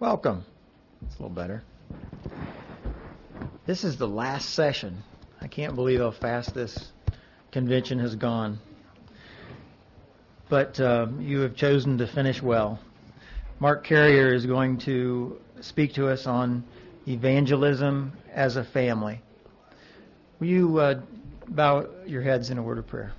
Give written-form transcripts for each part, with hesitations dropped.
Welcome. It's a little better. This is the last session. I can't believe how fast this convention has gone. But you have chosen to finish well. Mark Carrier is going to speak to us on evangelism as a family. Will you bow your heads in a word of prayer?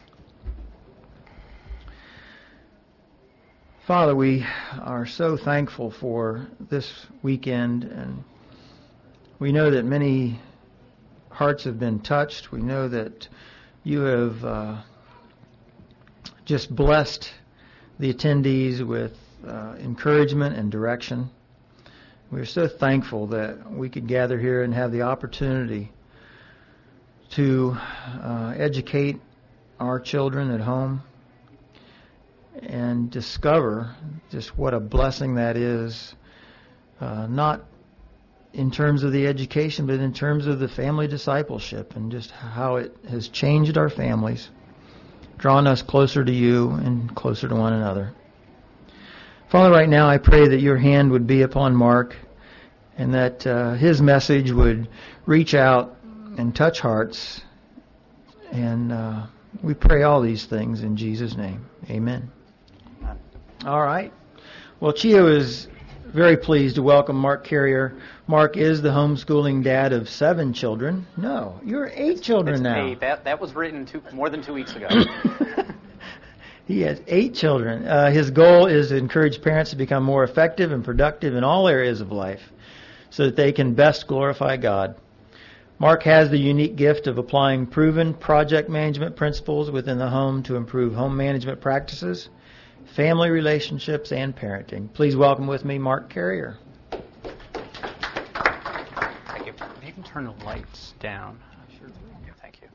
Father, we are so thankful for this weekend, and we know that many hearts have been touched. We know that you have just blessed the attendees with encouragement and direction. We're so thankful that we could gather here and have the opportunity to educate our children at home and discover just what a blessing that is, not in terms of the education, but in terms of the family discipleship and just how it has changed our families, drawn us closer to you and closer to one another. Father, right now I pray that your hand would be upon Mark and that his message would reach out and touch hearts. And we pray all these things in Jesus' name. Amen. All right. Well, Chio is very pleased to welcome Mark Carrier. Mark is the homeschooling dad of 7 children. No, you're 8 children now. It's 8. That was written more than 2 weeks ago. He has 8 children. His goal is to encourage parents to become more effective and productive in all areas of life so that they can best glorify God. Mark has the unique gift of applying proven project management principles within the home to improve home management practices, family relationships, and parenting. Please welcome with me Mark Carrier. Thank you. If you can turn the lights down. Sure. Thank you.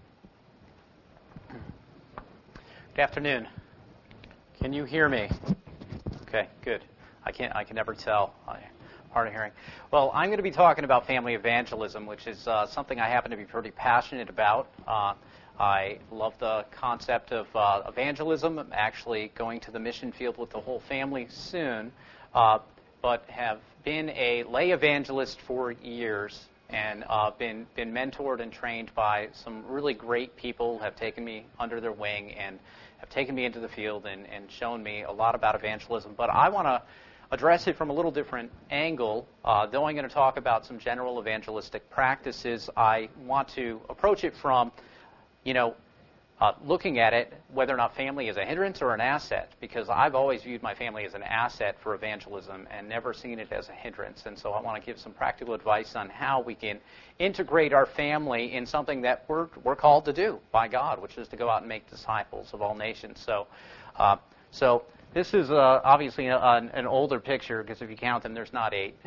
Good afternoon. Can you hear me? Okay, good. I can never tell. Hard of hearing. Well, I'm going to be talking about family evangelism, which is something I happen to be pretty passionate about. I love the concept of evangelism. I'm actually going to the mission field with the whole family soon, but have been a lay evangelist for years and been mentored and trained by some really great people, have taken me under their wing and have taken me into the field and shown me a lot about evangelism. But I want to address it from a little different angle. Though I'm going to talk about some general evangelistic practices, I want to approach it from looking at it, whether or not family is a hindrance or an asset, because I've always viewed my family as an asset for evangelism and never seen it as a hindrance. And so I want to give some practical advice on how we can integrate our family in something that we're called to do by God, which is to go out and make disciples of all nations. So this is obviously an older picture, because if you count them, there's not 8.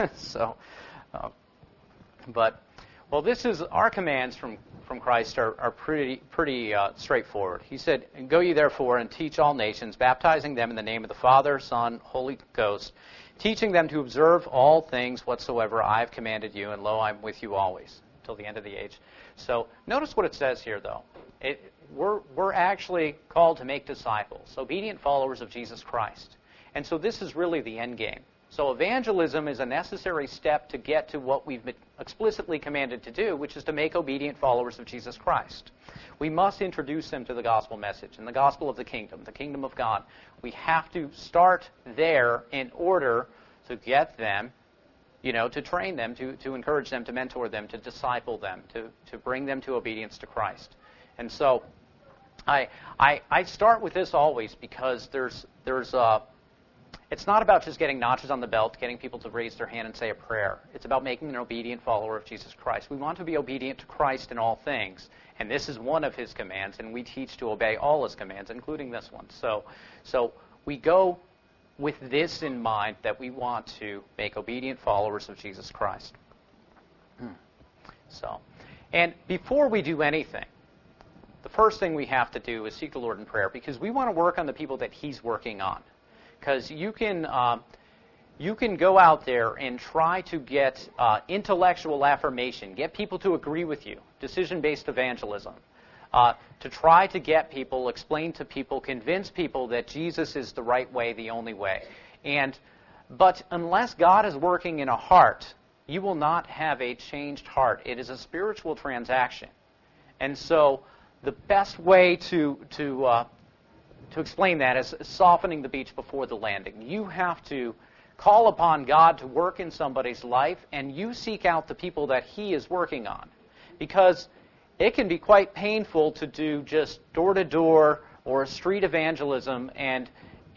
This is our commands from Christ are pretty straightforward. He said, "Go ye therefore and teach all nations, baptizing them in the name of the Father, Son, Holy Ghost, teaching them to observe all things whatsoever I have commanded you, and lo, I'm with you always, till the end of the age." So notice what it says here, though. We're actually called to make disciples, obedient followers of Jesus Christ. And so this is really the end game. So evangelism is a necessary step to get to what we've been explicitly commanded to do, which is to make obedient followers of Jesus Christ. We must introduce them to the gospel message and the gospel of the kingdom of God. We have to start there in order to get them, to train them, to encourage them, to mentor them, to disciple them, to bring them to obedience to Christ. And so I start with this always because it's not about just getting notches on the belt, getting people to raise their hand and say a prayer. It's about making an obedient follower of Jesus Christ. We want to be obedient to Christ in all things, and this is one of his commands, and we teach to obey all his commands, including this one. So we go with this in mind, that we want to make obedient followers of Jesus Christ. And before we do anything, the first thing we have to do is seek the Lord in prayer, because we want to work on the people that he's working on. Because you can go out there and try to get intellectual affirmation, get people to agree with you, decision-based evangelism, to try to get people, explain to people, convince people that Jesus is the right way, the only way. And But unless God is working in a heart, you will not have a changed heart. It is a spiritual transaction. And so the best way to explain that is softening the beach before the landing. You have to call upon God to work in somebody's life, and you seek out the people that He is working on. Because it can be quite painful to do just door-to-door or street evangelism, and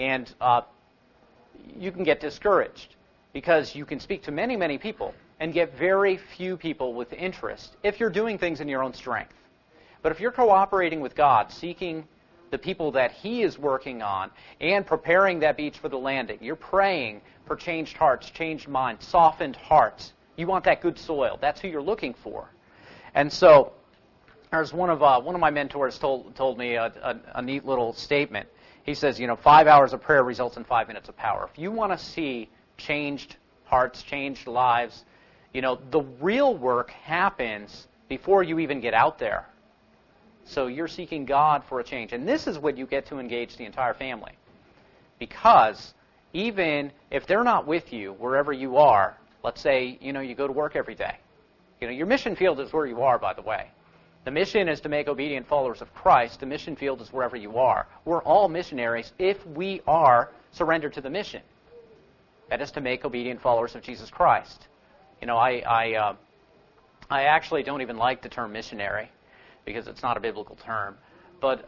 you can get discouraged because you can speak to many, many people and get very few people with interest if you're doing things in your own strength. But if you're cooperating with God, seeking the people that He is working on, and preparing that beach for the landing, you're praying for changed hearts, changed minds, softened hearts. You want that good soil. That's who you're looking for. And so, there's one of my mentors told me a neat little statement. He says, 5 hours of prayer results in 5 minutes of power. If you want to see changed hearts, changed lives, the real work happens before you even get out there. So you're seeking God for a change. And this is when you get to engage the entire family. Because even if they're not with you wherever you are, let's say, you go to work every day. Your mission field is where you are, by the way. The mission is to make obedient followers of Christ. The mission field is wherever you are. We're all missionaries if we are surrendered to the mission. That is to make obedient followers of Jesus Christ. I actually don't even like the term missionary because it's not a biblical term. But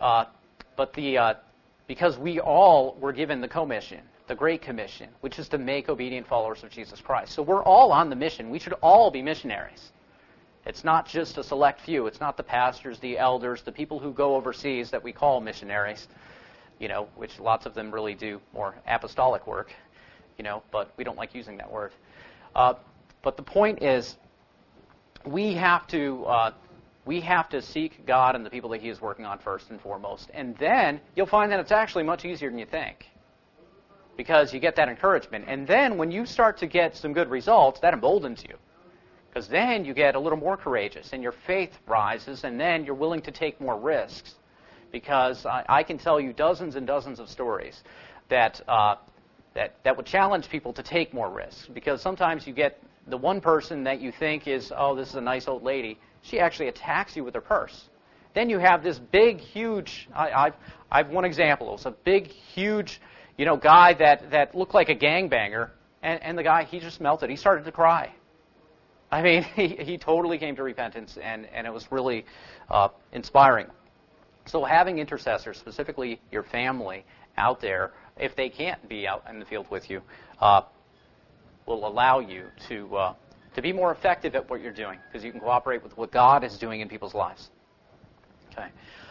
because we all were given the commission, the Great Commission, which is to make obedient followers of Jesus Christ. So we're all on the mission. We should all be missionaries. It's not just a select few. It's not the pastors, the elders, the people who go overseas that we call missionaries, which lots of them really do more apostolic work, but we don't like using that word. But the point is, we have to seek God and the people that He is working on first and foremost. And then you'll find that it's actually much easier than you think, because you get that encouragement. And then when you start to get some good results, that emboldens you. Because then you get a little more courageous, and your faith rises, and then you're willing to take more risks. Because I can tell you dozens and dozens of stories that would challenge people to take more risks. Because sometimes you get the one person that you think is, this is a nice old lady. She actually attacks you with her purse. Then you have this big, huge. I've one example. It was a big, huge, guy that looked like a gangbanger, and the guy, he just melted. He started to cry. I mean, he totally came to repentance, and it was really inspiring. So having intercessors, specifically your family, out there, if they can't be out in the field with you, will allow you to be more effective at what you're doing, because you can cooperate with what God is doing in people's lives. Okay.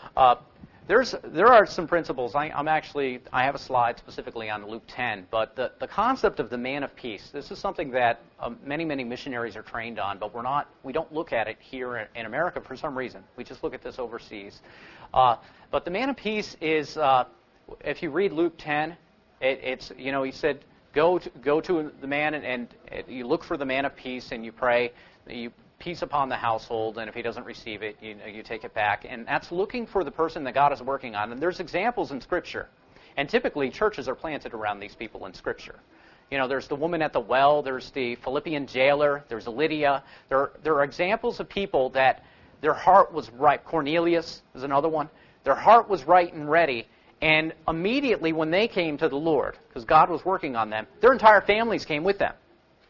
There are some principles. I have a slide specifically on Luke 10, but the concept of the man of peace, this is something that many missionaries are trained on, but we don't look at it here in America for some reason. We just look at this overseas. But the man of peace is, if you read Luke 10, he said, go to the man and you look for the man of peace and you pray, you peace upon the household, and if he doesn't receive it, you take it back. And that's looking for the person that God is working on. And there's examples in Scripture. And typically, churches are planted around these people in Scripture. There's the woman at the well, there's the Philippian jailer, there's Lydia. There are examples of people that their heart was right. Cornelius is another one. Their heart was right and ready. And immediately when they came to the Lord, because God was working on them, their entire families came with them.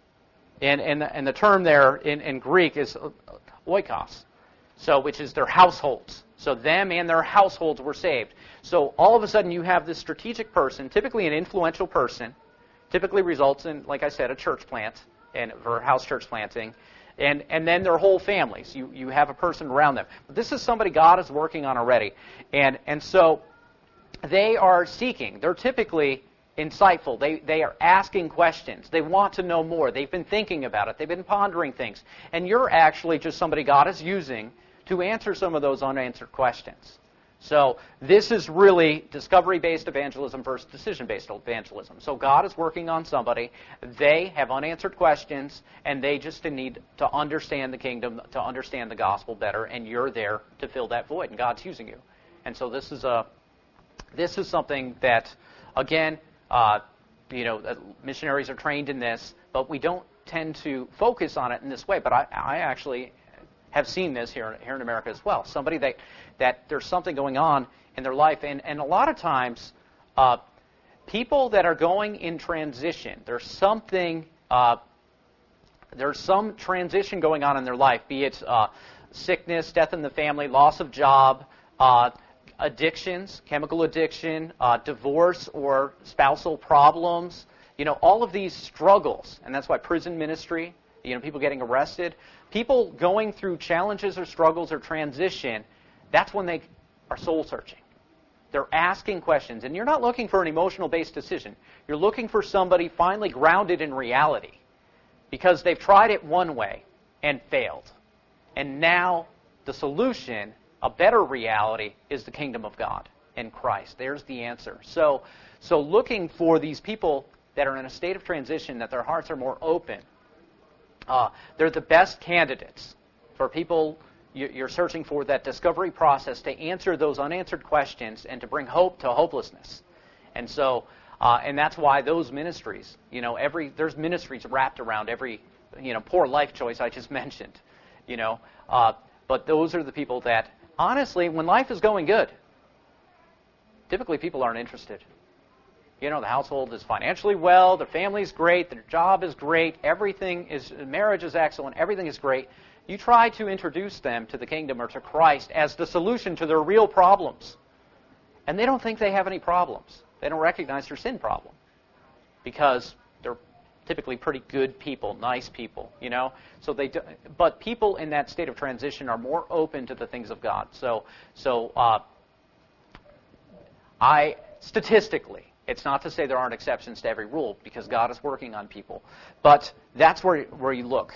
And the term there in Greek is oikos, which is their households. So them and their households were saved. So all of a sudden you have this strategic person, typically an influential person, typically results in, like I said, a church plant, and for house church planting, and then their whole families. You have a person around them. But this is somebody God is working on already. And so they are seeking. They're typically insightful. They are asking questions. They want to know more. They've been thinking about it. They've been pondering things. And you're actually just somebody God is using to answer some of those unanswered questions. So this is really discovery-based evangelism versus decision-based evangelism. So God is working on somebody. They have unanswered questions, and they just need to understand the kingdom, to understand the gospel better, and you're there to fill that void, and God's using you. And so this is something that, again, missionaries are trained in this, but we don't tend to focus on it in this way. But I actually have seen this here in America as well. Somebody that there's something going on in their life, and a lot of times, people that are going in transition, there's some transition going on in their life, be it sickness, death in the family, loss of job, addictions, chemical addiction, divorce or spousal problems, all of these struggles, and that's why prison ministry, people getting arrested, people going through challenges or struggles or transition, that's when they are soul searching. They're asking questions, and you're not looking for an emotional-based decision. You're looking for somebody finally grounded in reality because they've tried it one way and failed. And now the solution, a better reality, is the kingdom of God in Christ. There's the answer. So looking for these people that are in a state of transition, that their hearts are more open, they're the best candidates for people you're searching for, that discovery process to answer those unanswered questions and to bring hope to hopelessness. And so, and that's why those ministries, there's ministries wrapped around every, poor life choice I just mentioned, but those are the people that, honestly, when life is going good, typically people aren't interested. The household is financially well, the family's great, their job is great, marriage is excellent, everything is great. You try to introduce them to the kingdom or to Christ as the solution to their real problems. And they don't think they have any problems. They don't recognize their sin problem because they're typically pretty good people, nice people, So but people in that state of transition are more open to the things of God. Statistically, it's not to say there aren't exceptions to every rule because God is working on people, but that's where you look.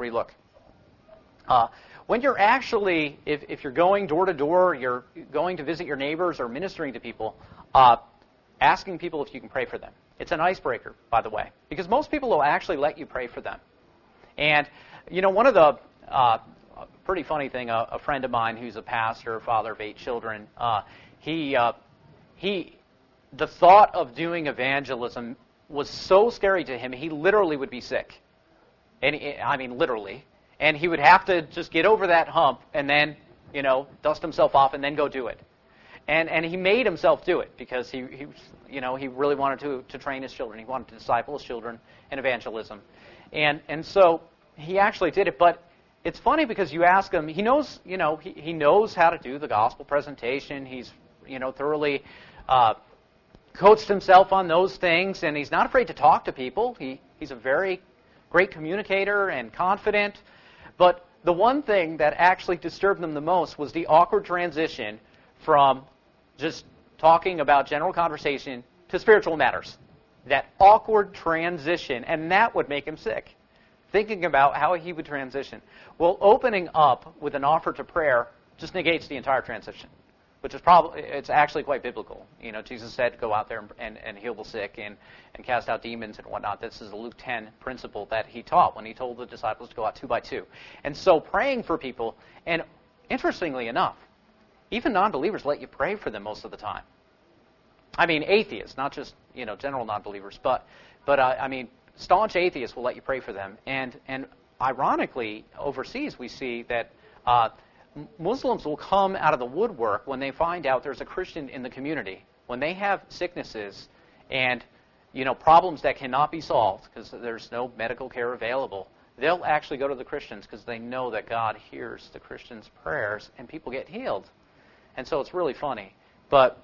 When you're actually, if you're going door to door, you're going to visit your neighbors or ministering to people, asking people if you can pray for them. It's an icebreaker, by the way, because most people will actually let you pray for them. And, one of the pretty funny thing, a friend of mine who's a pastor, father of 8 children, the thought of doing evangelism was so scary to him, he literally would be sick. Literally. And he would have to just get over that hump and then, dust himself off and then go do it. And he made himself do it because he really wanted to train his children. He wanted to disciple his children in evangelism. And so he actually did it. But it's funny because you ask him, he knows, he knows how to do the gospel presentation. He's, thoroughly coached himself on those things, and he's not afraid to talk to people. He's a very great communicator and confident. But the one thing that actually disturbed them the most was the awkward transition from just talking about general conversation to spiritual matters. That awkward transition, and that would make him sick, thinking about how he would transition. Well, opening up with an offer to prayer just negates the entire transition, which is it's actually quite biblical. Jesus said, go out there and heal the sick and cast out demons and whatnot. This is a Luke 10 principle that he taught when he told the disciples to go out 2 by 2. And so praying for people, and interestingly enough, even non-believers let you pray for them most of the time. Atheists, not just general non-believers, but staunch atheists will let you pray for them. And ironically, overseas we see that Muslims will come out of the woodwork when they find out there's a Christian in the community. When they have sicknesses and problems that cannot be solved because there's no medical care available, they'll actually go to the Christians because they know that God hears the Christians' prayers and people get healed. And so it's really funny. That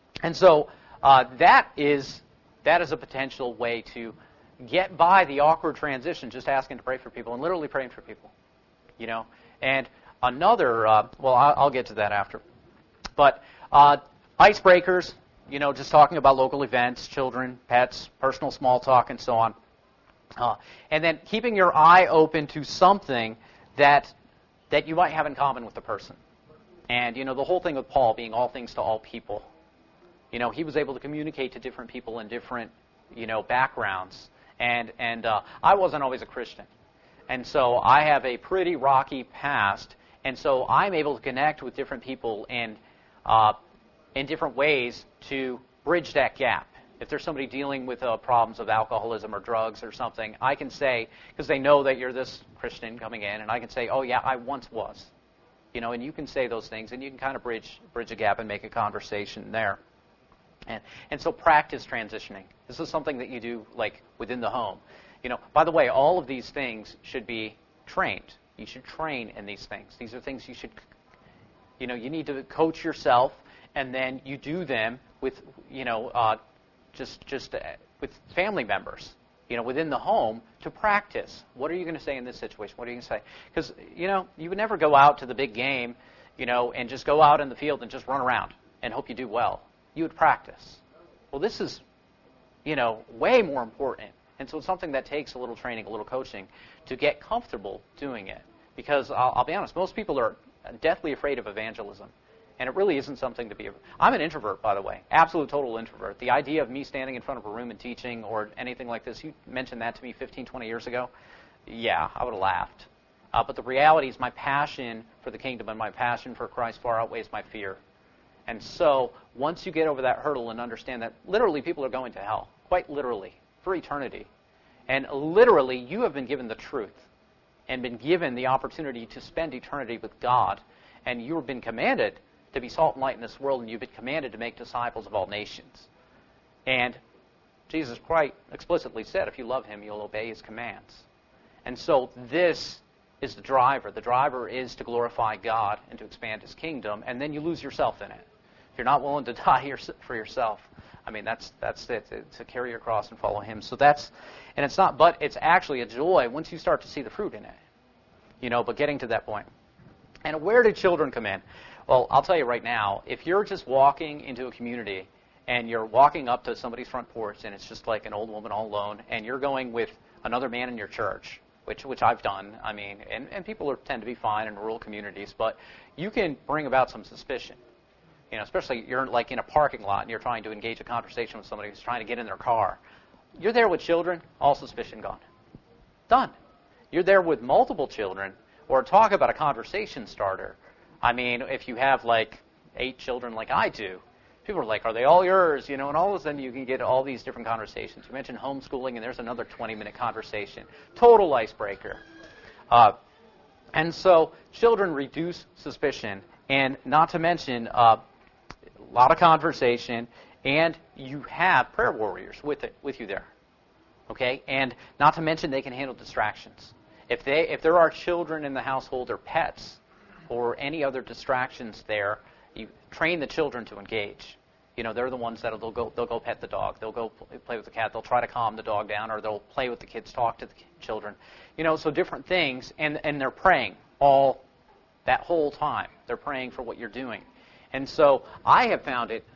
is a potential way to get by the awkward transition, just asking to pray for people and literally praying for people. And another, I'll get to that after. But icebreakers, just talking about local events, children, pets, personal small talk, and so on. And then keeping your eye open to something that you might have in common with the person. And, the whole thing with Paul being all things to all people. He was able to communicate to different people in different, backgrounds. And I wasn't always a Christian. And so I have a pretty rocky past. And so I'm able to connect with different people in different ways to bridge that gap. If there's somebody dealing with problems of alcoholism or drugs or something, I can say, because they know that you're this Christian coming in, and I can say, oh yeah, I once was. And you can say those things, and you can kind of bridge a gap and make a conversation there. And so practice transitioning. This is something that you do like within the home. By the way, all of these things should be trained. You should train in these things. These are things you should, you need to coach yourself, and then you do them with, just with family members, within the home to practice. What are you going to say in this situation? What are you going to say? Because, you would never go out to the big game, and just go out in the field and just run around and hope you do well. You would practice. Well, this is, way more important. And so it's something that takes a little training, a little coaching to get comfortable doing it. Because I'll be honest, most people are deathly afraid of evangelism. And it really isn't something to be... I'm an introvert, by the way. Absolute, total introvert. The idea of me standing in front of a room and teaching or anything like this, you mentioned that to me 15, 20 years ago, yeah, I would have laughed. But the reality is my passion for the kingdom and my passion for Christ far outweighs my fear. And so once you get over that hurdle and understand that literally people are going to hell, quite literally, for eternity, and literally you have been given the truth and been given the opportunity to spend eternity with God, and you've been commanded to be salt and light in this world, and you've been commanded to make disciples of all nations. And Jesus quite explicitly said, if you love him, you'll obey his commands. And so this is the driver. The driver is to glorify God and to expand his kingdom, and then you lose yourself in it. If you're not willing to die for yourself, that's it, to carry your cross and follow him. So and it's not, but it's actually a joy once you start to see the fruit in it. But getting to that point. And where do children come in? Well, I'll tell you right now, if you're just walking into a community and you're walking up to somebody's front porch and it's just like an old woman all alone, and you're going with another man in your church, which I've done, and people tend to be fine in rural communities, but you can bring about some suspicion. Especially you're like in a parking lot and you're trying to engage a conversation with somebody who's trying to get in their car. You're there with children, all suspicion gone. Done. You're there with multiple children, or talk about a conversation starter. If you have like 8 children like I do, people are like, are they all yours? And all of a sudden you can get all these different conversations. You mentioned homeschooling, and there's another 20-minute conversation. Total icebreaker. And so children reduce suspicion, and not to mention a lot of conversation, and you have prayer warriors with you there. Okay? And not to mention they can handle distractions. If there are children in the household or pets or any other distractions there, you train the children to engage. They're the ones that they'll go pet the dog. They'll go play with the cat. They'll try to calm the dog down, or they'll play with the kids, talk to the children. So different things, and they're praying that whole time. They're praying for what you're doing. And so I have found it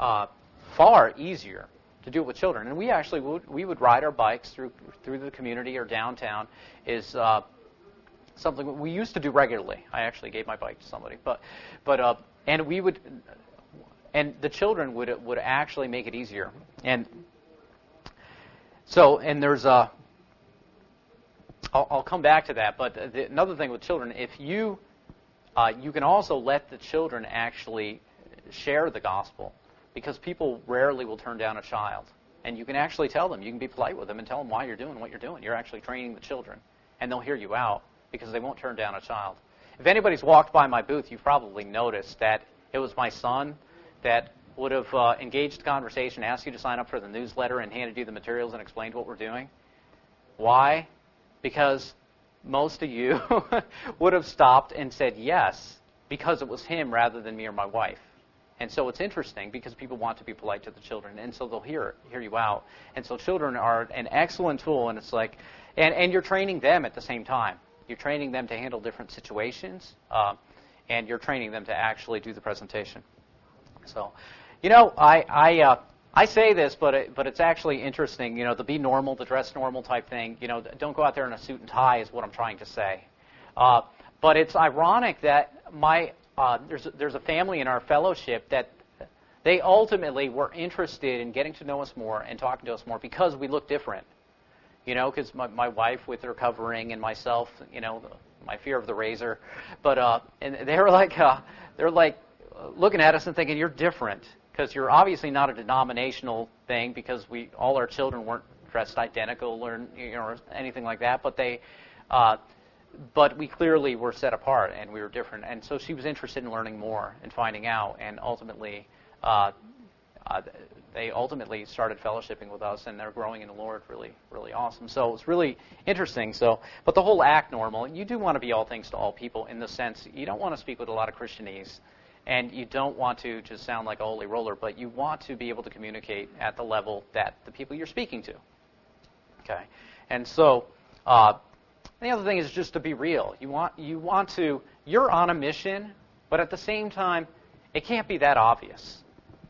far easier to do it with children. And we would ride our bikes through the community or downtown is something we used to do regularly. I actually gave my bike to somebody, and we would, and the children would actually make it easier. And so, and there's I'll come back to that. But another thing with children, if you can also let the children actually share the gospel, because people rarely will turn down a child. And you can actually tell them, you can be polite with them and tell them why you're doing what you're doing. You're actually training the children, and they'll hear you out because they won't turn down a child. If anybody's walked by my booth, you've probably noticed that it was my son that would have engaged the conversation, asked you to sign up for the newsletter, and handed you the materials and explained what we're doing. Why? Because most of you would have stopped and said yes, because it was him rather than me or my wife. And so it's interesting because people want to be polite to the children, and so they'll hear you out. And so children are an excellent tool, and it's like, and you're training them at the same time. You're training them to handle different situations, and you're training them to actually do the presentation. So, I say this, but it's actually interesting. The be normal, the dress normal type thing. Don't go out there in a suit and tie is what I'm trying to say. But it's ironic that there's a family in our fellowship that they ultimately were interested in getting to know us more and talking to us more because we look different. Because my wife with her covering and myself, my fear of the razor, but and they're like looking at us and thinking, you're different. because you're obviously not a denominational thing, because all our children weren't dressed identical or or anything like that, but we clearly were set apart and we were different. And so she was interested in learning more and finding out, and ultimately they ultimately started fellowshipping with us, and they're growing in the Lord. Really, really awesome. So it's really interesting. But the whole act normal, you do want to be all things to all people, in the sense you don't want to speak with a lot of Christianese, and you don't want to just sound like a holy roller, but you want to be able to communicate at the level that the people you're speaking to. Okay, and so the other thing is just to be real. You're on a mission, but at the same time, it can't be that obvious.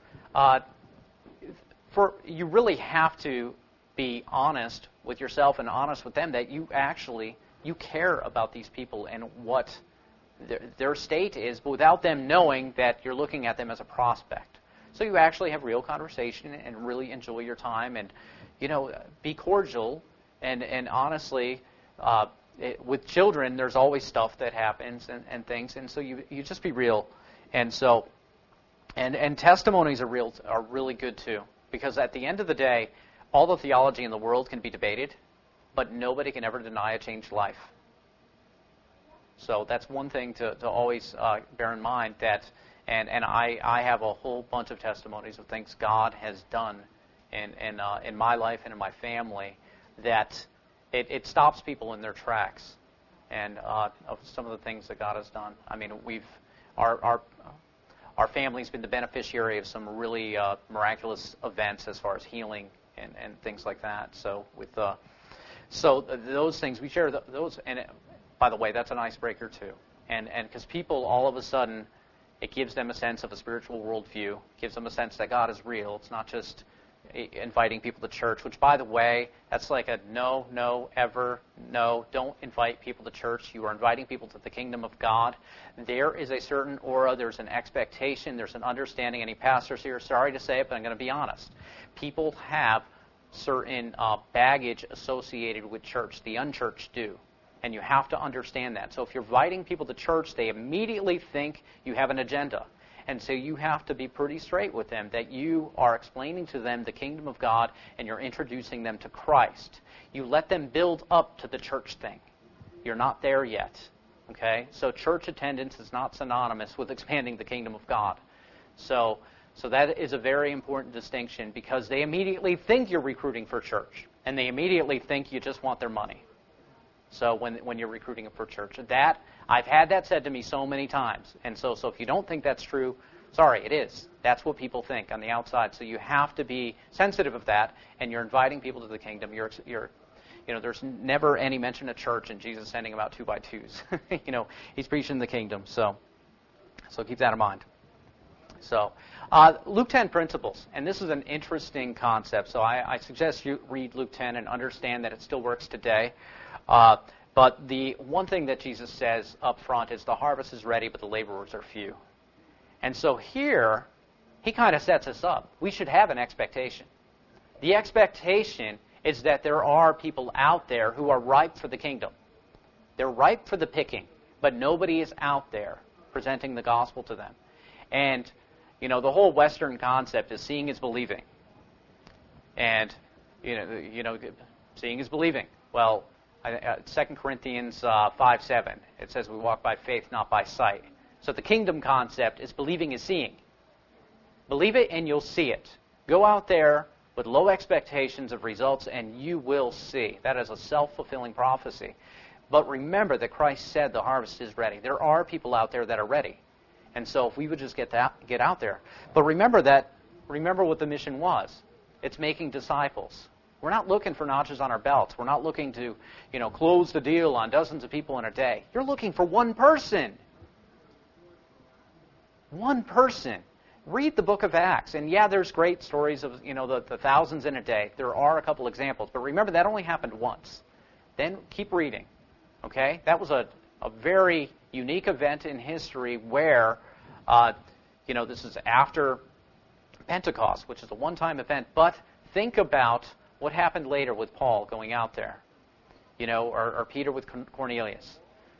You really have to be honest with yourself and honest with them that you care about these people and what their state is, but without them knowing that you're looking at them as a prospect. So you actually have real conversation and really enjoy your time, and be cordial, and honestly, with children, there's always stuff that happens and things, and so you just be real, and so and testimonies are really good too. Because at the end of the day, all the theology in the world can be debated, but nobody can ever deny a changed life. So that's one thing to always bear in mind. And I have a whole bunch of testimonies of things God has done in my life and in my family that it stops people in their tracks, and of some of the things that God has done. I mean, our family's been the beneficiary of some really miraculous events as far as healing and things like that. So those things we share those. And by the way, that's an icebreaker too. And because people all of a sudden, it gives them a sense of a spiritual worldview. Gives them a sense that God is real. It's not just inviting people to church. Which, by the way, that's like a no, don't invite people to church. You are inviting people to the kingdom of God. There is a certain aura, there's an expectation, there's an understanding. Any pastors here, sorry to say it, but I'm going to be honest. People have certain baggage associated with church. The unchurched do. And you have to understand that. So if you're inviting people to church, they immediately think you have an agenda. And so you have to be pretty straight with them that you are explaining to them the kingdom of God and you're introducing them to Christ. You let them build up to the church thing. You're not there yet. Okay? So church attendance is not synonymous with expanding the kingdom of God. So that is a very important distinction, because they immediately think you're recruiting for church. And they immediately think you just want their money. So when you're recruiting for church. I've had that said to me so many times. And so if you don't think that's true, sorry, it is. That's what people think on the outside. So you have to be sensitive of that, and you're inviting people to the kingdom. There's never any mention of church and Jesus sending them out 2 by 2s. He's preaching the kingdom. So keep that in mind. So Luke 10 principles, and this is an interesting concept. So I suggest you read Luke 10 and understand that it still works today. But the one thing that Jesus says up front is the harvest is ready, but the laborers are few. And so here, he kind of sets us up. We should have an expectation. The expectation is that there are people out there who are ripe for the kingdom. They're ripe for the picking, but nobody is out there presenting the gospel to them. And, the whole Western concept is seeing is believing. And, seeing is believing. Well, 2 Corinthians 5:7, it says we walk by faith, not by sight. So the kingdom concept is believing is seeing. Believe it and you'll see it. Go out there with low expectations of results and you will see. That is a self-fulfilling prophecy. But remember that Christ said the harvest is ready. There are people out there that are ready. And so if we would just get out there. But remember what the mission was. It's making disciples. We're not looking for notches on our belts. We're not looking to, close the deal on dozens of people in a day. You're looking for one person. One person. Read the book of Acts. And yeah, there's great stories of, the thousands in a day. There are a couple examples. But remember, that only happened once. Then keep reading. Okay? That was a very unique event in history where, this is after Pentecost, which is a one-time event. But think about what happened later with Paul going out there, or Peter with Cornelius.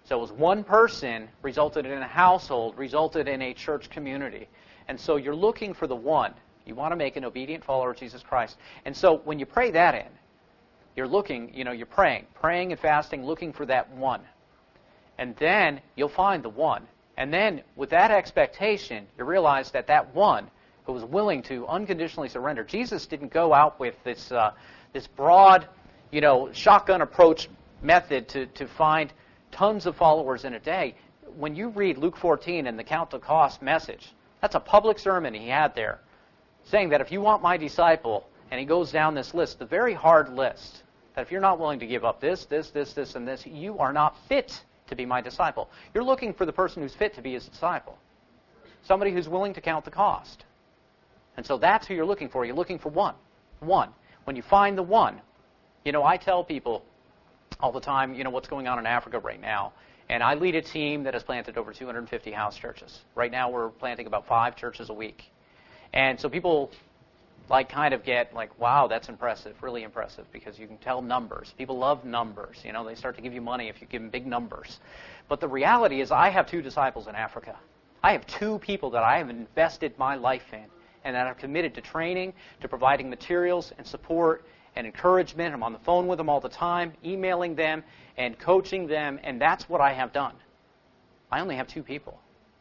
So it was one person resulted in a household, resulted in a church community. And so you're looking for the one. You want to make an obedient follower of Jesus Christ. And so when you pray that in, you're looking, you're praying and fasting, looking for that one. And then you'll find the one. And then with that expectation, you realize that that one who was willing to unconditionally surrender. Jesus didn't go out with this broad, shotgun approach method to find tons of followers in a day. When you read Luke 14 and the Count the Cost message, that's a public sermon he had there, saying that if you want my disciple, and he goes down this list, the very hard list, that if you're not willing to give up this, and this, you are not fit to be my disciple. You're looking for the person who's fit to be his disciple. Somebody who's willing to count the cost. And so that's who you're looking for. You're looking for one. One. When you find the one, I tell people all the time, what's going on in Africa right now. And I lead a team that has planted over 250 house churches. Right now we're planting about 5 churches a week. And so people kind of get wow, that's impressive, really impressive, because you can tell numbers. People love numbers. They start to give you money if you give them big numbers. But the reality is I have 2 disciples in Africa. I have 2 people that I have invested my life in and that are committed to training, to providing materials and support and encouragement. I'm on the phone with them all the time, emailing them and coaching them, and that's what I have done. I only have 2 people.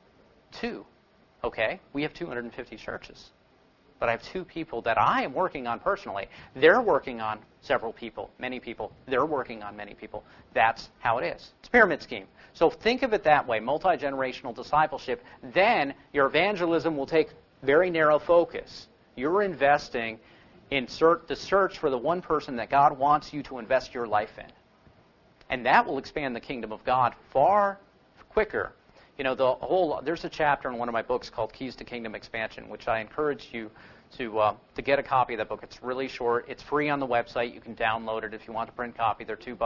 2. Okay, we have 250 churches. But I have 2 people that I am working on personally. They're working on several people, many people. They're working on many people. That's how it is. It's a pyramid scheme. So think of it that way, multi-generational discipleship. Then your evangelism will take very narrow focus. You're investing in the search for the one person that God wants you to invest your life in. And that will expand the kingdom of God far quicker. There's a chapter in one of my books called Keys to Kingdom Expansion, which I encourage you to get a copy of that book. It's really short. It's free on the website. You can download it if you want a print copy. They're $2.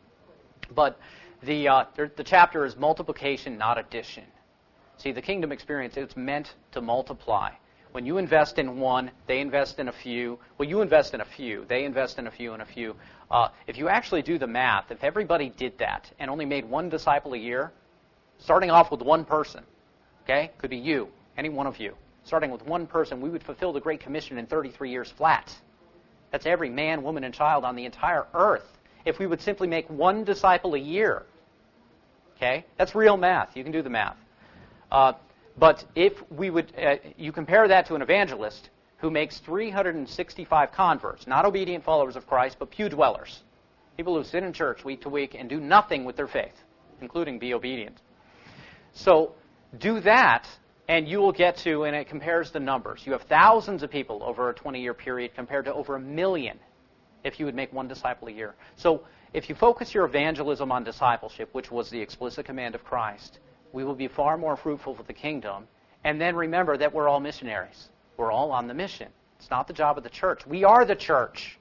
But the chapter is multiplication, not addition. See, the kingdom experience, it's meant to multiply. When you invest in one, they invest in a few. Well, you invest in a few. They invest in a few and a few. If you actually do the math, if everybody did that and only made 1 disciple a year, starting off with 1 person, okay? Could be you, any one of you. Starting with 1 person, we would fulfill the Great Commission in 33 years flat. That's every man, woman, and child on the entire earth. If we would simply make 1 disciple a year, okay? That's real math. You can do the math. But if we would, you compare that to an evangelist who makes 365 converts, not obedient followers of Christ, but pew dwellers. People who sit in church week to week and do nothing with their faith, including be obedient. So do that, and you will get to, and it compares the numbers. You have thousands of people over a 20-year period compared to over 1 million if you would make 1 disciple a year. So if you focus your evangelism on discipleship, which was the explicit command of Christ, we will be far more fruitful for the kingdom. And then remember that we're all missionaries. We're all on the mission. It's not the job of the church. We are the church.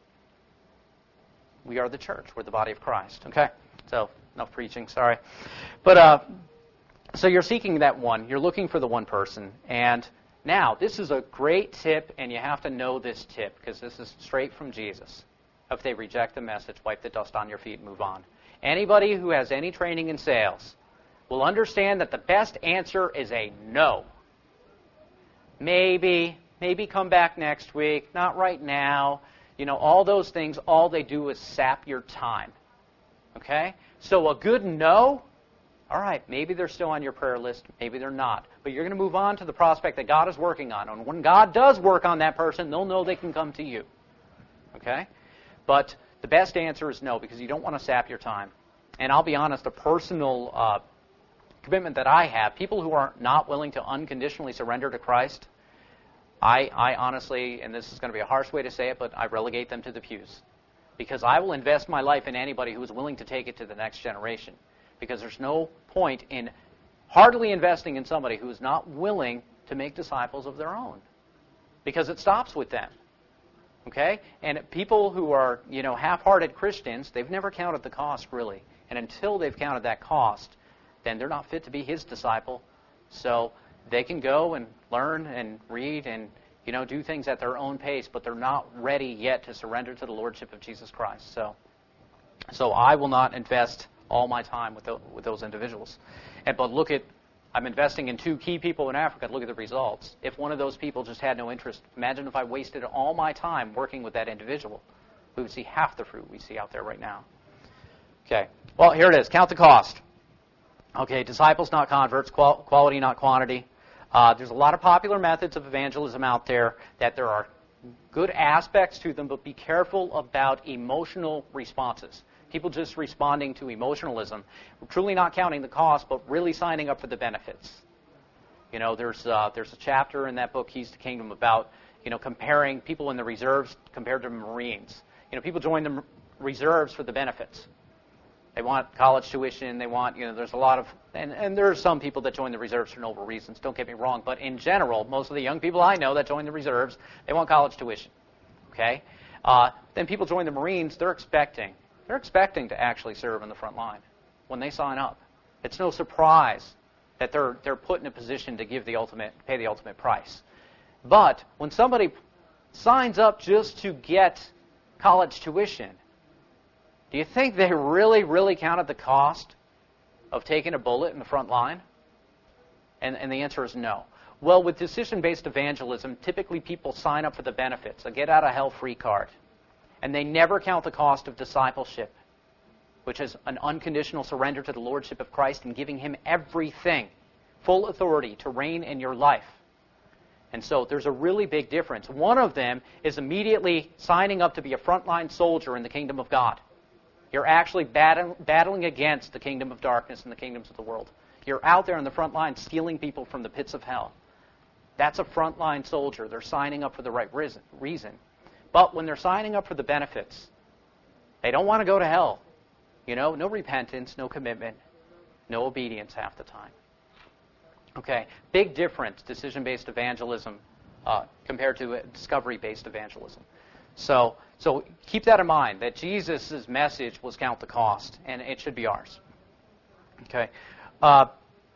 We are the church. We're the body of Christ. Okay? So, enough preaching, sorry. But, so you're seeking that one. You're looking for the one person. And now, this is a great tip, and you have to know this tip, because this is straight from Jesus. If they reject the message, wipe the dust on your feet and move on. Anybody who has any training in sales will understand that the best answer is a no. Maybe come back next week, not right now. All those things, all they do is sap your time. Okay? So a good no, all right, maybe they're still on your prayer list, maybe they're not. But you're going to move on to the prospect that God is working on. And when God does work on that person, they'll know they can come to you. Okay? But the best answer is no, because you don't want to sap your time. And I'll be honest, a personal commitment that I have, people who are not willing to unconditionally surrender to Christ, I honestly, and this is going to be a harsh way to say it, but I relegate them to the pews. Because I will invest my life in anybody who is willing to take it to the next generation. Because there's no point in hardly investing in somebody who is not willing to make disciples of their own. Because it stops with them. Okay? And people who are, half-hearted Christians, they've never counted the cost, really. And until they've counted that cost, then they're not fit to be his disciple. So they can go and learn and read and, do things at their own pace, but they're not ready yet to surrender to the lordship of Jesus Christ. So I will not invest all my time with those individuals. But I'm investing in 2 key people in Africa. Look at the results. If one of those people just had no interest, imagine if I wasted all my time working with that individual. We would see half the fruit we see out there right now. Okay. Well, here it is. Count the cost. Okay, disciples, not converts. Quality, not quantity. There's a lot of popular methods of evangelism out there that there are good aspects to them, but be careful about emotional responses. People just responding to emotionalism, truly not counting the cost, but really signing up for the benefits. There's a chapter in that book, Keys to Kingdom, about comparing people in the reserves compared to Marines. People join the reserves for the benefits. They want college tuition. They want, there's a lot of, and there are some people that join the reserves for noble reasons. Don't get me wrong, but in general, most of the young people I know that join the reserves, they want college tuition. Okay, then people join the Marines. They're expecting to actually serve in the front line when they sign up. It's no surprise that they're put in a position to pay the ultimate price. But when somebody signs up just to get college tuition, do you think they really, really counted the cost of taking a bullet in the front line? And the answer is no. Well, with decision-based evangelism, typically people sign up for the benefits, a get-out-of-hell-free card. And they never count the cost of discipleship, which is an unconditional surrender to the lordship of Christ and giving Him everything, full authority to reign in your life. And so there's a really big difference. One of them is immediately signing up to be a frontline soldier in the kingdom of God. You're actually battling against the kingdom of darkness and the kingdoms of the world. You're out there in the front line stealing people from the pits of hell. That's a frontline soldier. They're signing up for the right reason. But when they're signing up for the benefits, they don't want to go to hell. No repentance, no commitment, no obedience half the time. Okay, big difference, decision-based evangelism compared to discovery-based evangelism. So keep that in mind, that Jesus' message was count the cost, and it should be ours. Okay. Go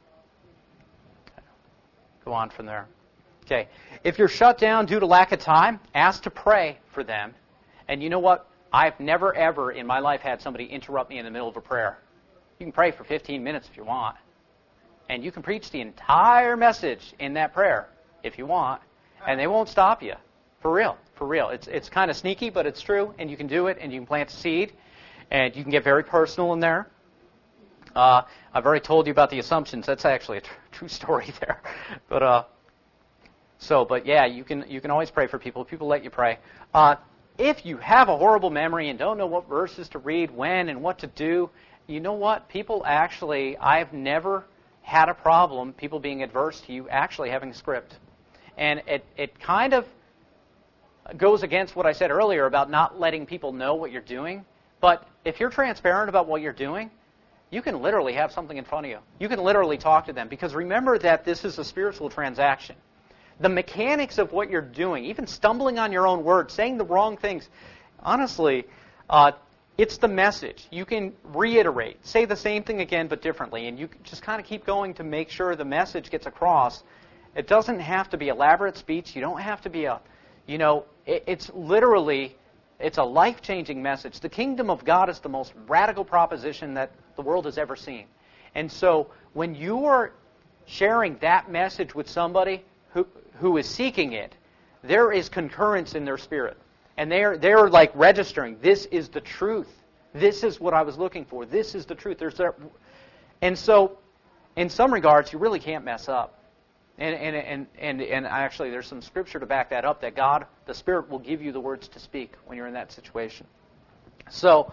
on from there. Okay. If you're shut down due to lack of time, ask to pray for them. And you know what? I've never, ever in my life had somebody interrupt me in the middle of a prayer. You can pray for 15 minutes if you want. And you can preach the entire message in that prayer if you want, and they won't stop you. For real. It's kind of sneaky, but it's true, and you can do it, and you can plant a seed, and you can get very personal in there. I've already told you about the assumptions. That's actually a true story there. But yeah, you can always pray for people. People let you pray. If you have a horrible memory and don't know what verses to read, when, and what to do, you know what? People actually, I've never had a problem, people being adverse to you actually having a script. And it kind of goes against what I said earlier about not letting people know what you're doing. But if you're transparent about what you're doing, you can literally have something in front of you. You can literally talk to them. Because remember that this is a spiritual transaction. The mechanics of what you're doing, even stumbling on your own words, saying the wrong things, honestly, it's the message. You can reiterate, say the same thing again but differently, and you just kind of keep going to make sure the message gets across. It doesn't have to be elaborate speech. You don't have to be it's literally, it's a life-changing message. The kingdom of God is the most radical proposition that the world has ever seen. And so when you are sharing that message with somebody who is seeking it, there is concurrence in their spirit. And they're like registering, this is the truth. This is what I was looking for. This is the truth. And so, in some regards, you really can't mess up. And actually, there's some scripture to back that up, that God, the Spirit, will give you the words to speak when you're in that situation. So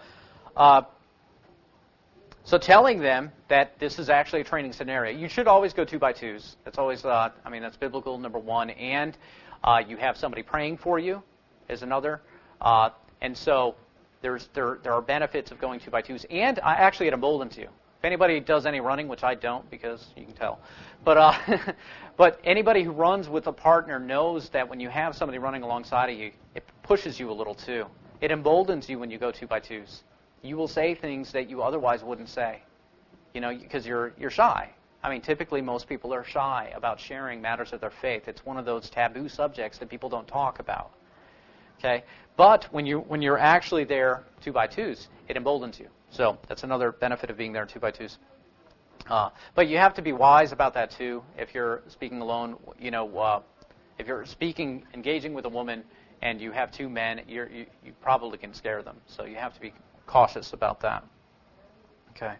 telling them that this is actually a training scenario. You should always go 2x2s. That's always, that's biblical, number one. And you have somebody praying for you is another. And so there are benefits of going 2x2s. And actually, it emboldens you. If anybody does any running, which I don't because you can tell, but anybody who runs with a partner knows that when you have somebody running alongside of you, it pushes you a little too. It emboldens you when you go 2x2s. You will say things that you otherwise wouldn't say, because you're shy. I mean, typically most people are shy about sharing matters of their faith. It's one of those taboo subjects that people don't talk about. Okay, but when you're actually there 2 by 2s, it emboldens you. So that's another benefit of being there 2 by 2s. But you have to be wise about that too. If you're speaking alone, if you're engaging with a woman, and you have 2 men, you probably can scare them. So you have to be cautious about that. Okay.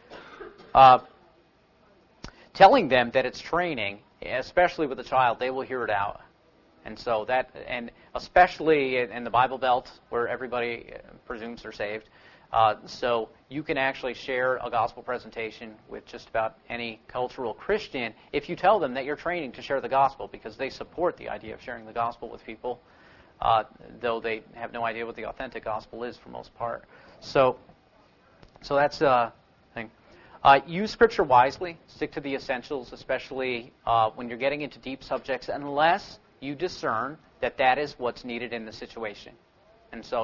Telling them that it's training, especially with a child, they will hear it out. And so and especially in the Bible Belt, where everybody presumes they're saved, so you can actually share a gospel presentation with just about any cultural Christian if you tell them that you're training to share the gospel, because they support the idea of sharing the gospel with people, though they have no idea what the authentic gospel is for most part. So that's the thing. Use Scripture wisely. Stick to the essentials, especially when you're getting into deep subjects, unless you discern that is what's needed in the situation. And so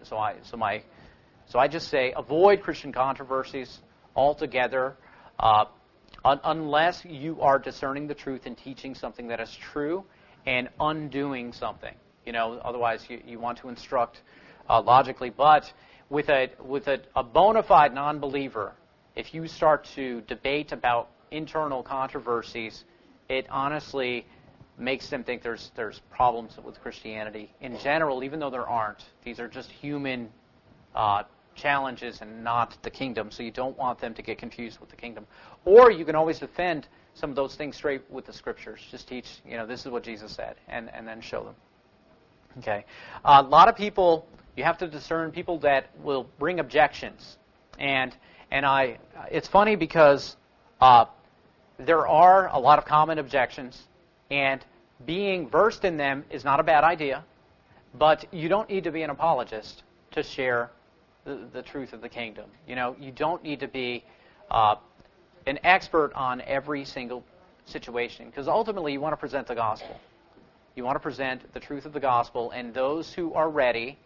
I just say avoid Christian controversies altogether, unless you are discerning the truth and teaching something that is true and undoing something. Otherwise you want to instruct logically. But with a bona fide non-believer, if you start to debate about internal controversies, it honestly makes them think there's problems with Christianity in general, even though there aren't. These are just human challenges and not the kingdom, so you don't want them to get confused with the kingdom. Or you can always defend some of those things straight with the Scriptures. Just teach, this is what Jesus said, and then show them. Okay. A lot of people, you have to discern people that will bring objections. And it's funny because there are a lot of common objections, and being versed in them is not a bad idea, but you don't need to be an apologist to share the truth of the kingdom. You don't need to be an expert on every single situation, because ultimately you want to present the gospel. You want to present the truth of the gospel, and those who are ready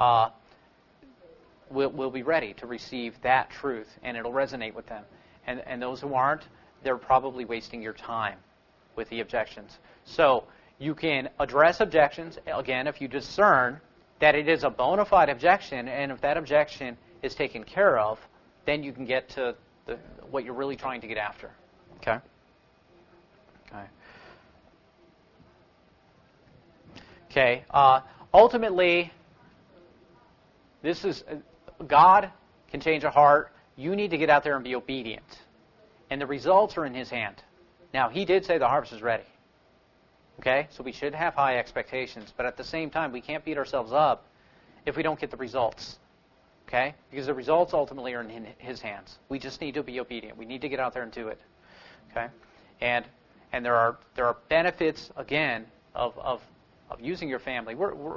will be ready to receive that truth, and it'll resonate with them. And those who aren't, they're probably wasting your time with the objections. So you can address objections, again, if you discern that it is a bona fide objection, and if that objection is taken care of, then you can get to what you're really trying to get after. Okay? Okay. Ultimately, this is God can change a heart. You need to get out there and be obedient. And the results are in His hand. Now, He did say the harvest is ready. Okay? So we should have high expectations. But at the same time, we can't beat ourselves up if we don't get the results. Okay? Because the results ultimately are in His hands. We just need to be obedient. We need to get out there and do it. Okay? And there are benefits, again, of using your family.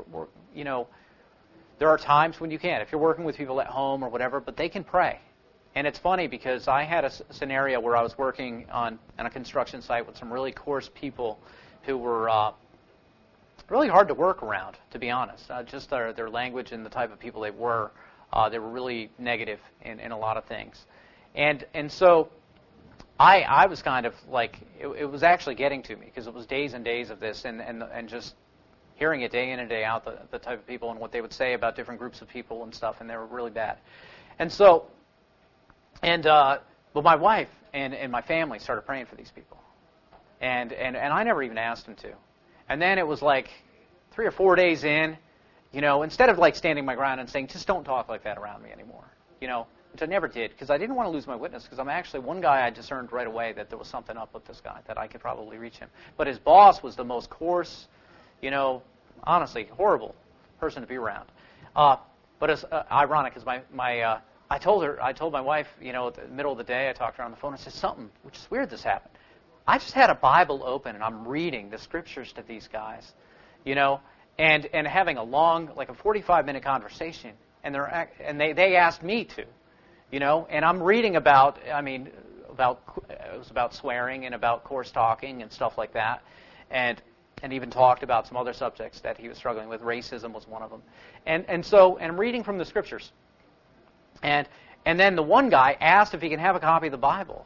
There are times when you can. If you're working with people at home or whatever, but they can pray. And it's funny because I had a scenario where I was working on a construction site with some really coarse people who were really hard to work around, to be honest. Just their language and the type of people they were really negative in a lot of things. And so I was kind of like, it was actually getting to me because it was days and days of this and just hearing it day in and day out, the type of people and what they would say about different groups of people and stuff, and they were really bad. And so, but my wife and my family started praying for these people. And I never even asked them to. And then it was like 3 or 4 days in, instead of like standing my ground and saying, just don't talk like that around me anymore, which I never did because I didn't want to lose my witness, because one guy I discerned right away that there was something up with this guy, that I could probably reach him. But his boss was the most coarse, honestly, horrible person to be around. But it's ironic because I told my wife, at the middle of the day, I talked to her on the phone, I said, something, which is weird, this happened. I just had a Bible open and I'm reading the scriptures to these guys, and having a long, like a 45-minute conversation, and they asked me to, and I'm reading it was about swearing and about coarse talking and stuff like that, and even talked about some other subjects that he was struggling with. Racism was one of them, and I'm reading from the scriptures, and then the one guy asked if he can have a copy of the Bible,